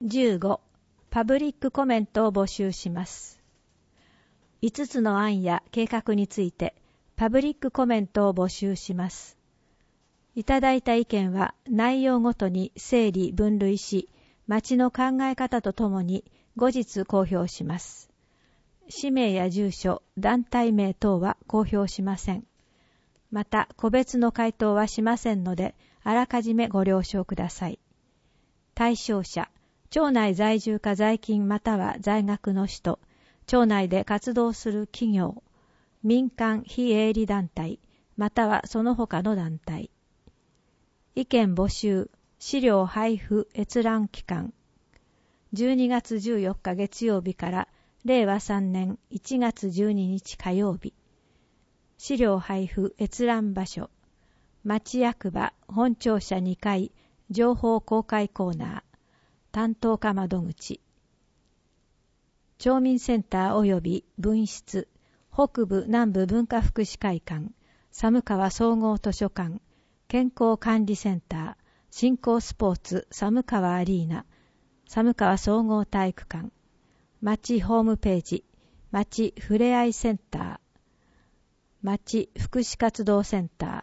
15. パブリックコメントを募集します。5つの案や計画についてパブリックコメントを募集します。いただいた意見は内容ごとに整理分類し、町の考え方とともに後日公表します。氏名や住所、団体名等は公表しません。また、個別の回答はしませんので、あらかじめご了承ください。対象者、町内在住か在勤または在学の人、町内で活動する企業、民間非営利団体、またはその他の団体。意見募集、資料配布閲覧期間。12月14日月曜日から令和3年1月12日火曜日。資料配布閲覧場所。町役場本庁舎2階情報公開コーナー。担当課窓口。町民センター及び分室。北部南部文化福祉会館。寒川総合図書館。健康管理センター。振興スポーツ寒川アリーナ。寒川総合体育館。町ホームページ。町ふれあいセンター。町福祉活動センター。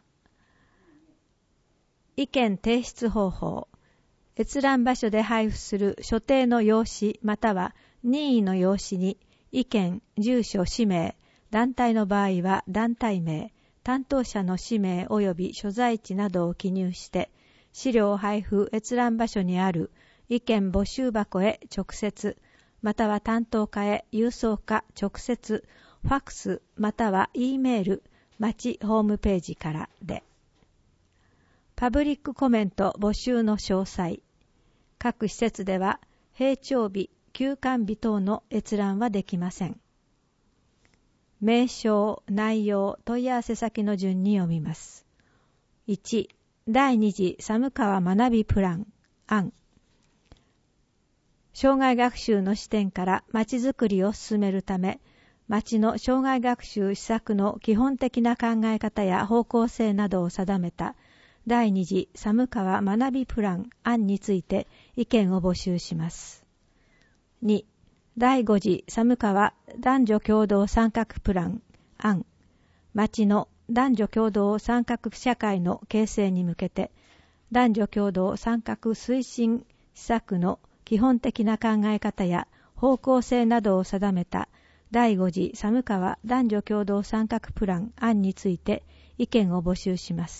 意見提出方法。閲覧場所で配布する所定の用紙または任意の用紙に意見、住所、氏名、団体の場合は団体名、担当者の氏名及び所在地などを記入して資料配布閲覧場所にある意見募集箱へ直接または担当課へ郵送か直接ファックスまたは E メール町ホームページからで。パブリックコメント募集の詳細。各施設では閉庁日、休館日等の閲覧はできません。名称、内容、問い合わせ先の順に読みます。1、第2次寒川学びプラン案。障害学習の視点からまちづくりを進めるため、町の障害学習施策の基本的な考え方や方向性などを定めた第2次寒川学びプラン案について意見を募集します。2、第5次寒川男女共同参画プラン案。町の男女共同参画社会の形成に向けて、男女共同参画推進施策の基本的な考え方や方向性などを定めた第5次寒川男女共同参画プラン案について意見を募集します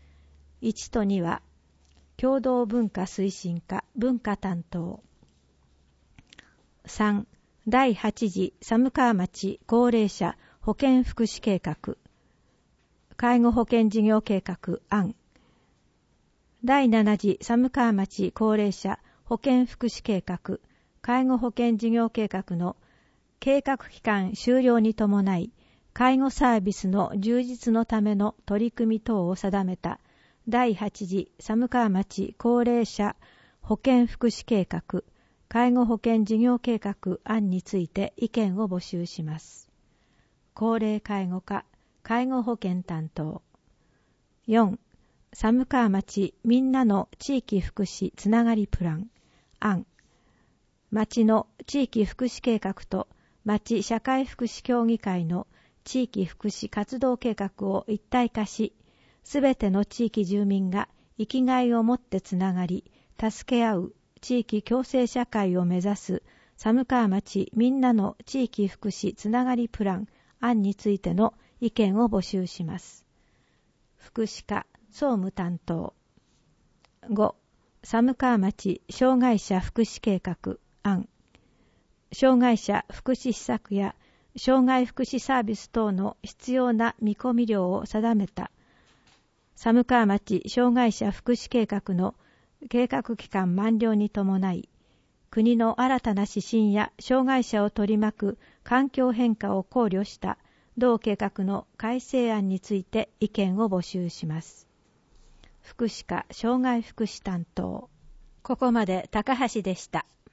。1と2は、共同文化推進課文化担当。3、第8次寒川町高齢者保健福祉計画。介護保険事業計画案。第7次寒川町高齢者保健福祉計画、介護保険事業計画の計画期間終了に伴い、介護サービスの充実のための取り組み等を定めた第8次寒川町高齢者保健福祉計画、介護保険事業計画案について意見を募集します。高齢介護課、介護保険担当。4、寒川町みんなの地域福祉つながりプラン案。町の地域福祉計画と町社会福祉協議会の地域福祉活動計画を一体化し、すべての地域住民が生きがいを持ってつながり、助け合う地域共生社会を目指す寒川町みんなの地域福祉つながりプラン案についての意見を募集します。福祉課総務担当。5、寒川町障害者福祉計画案。障害者福祉施策や障害福祉サービス等の必要な見込み量を定めた寒川町障害者福祉計画の計画期間満了に伴い、国の新たな指針や障害者を取り巻く環境変化を考慮した同計画の改正案について意見を募集します。福祉課障害福祉担当。ここまで高橋でした。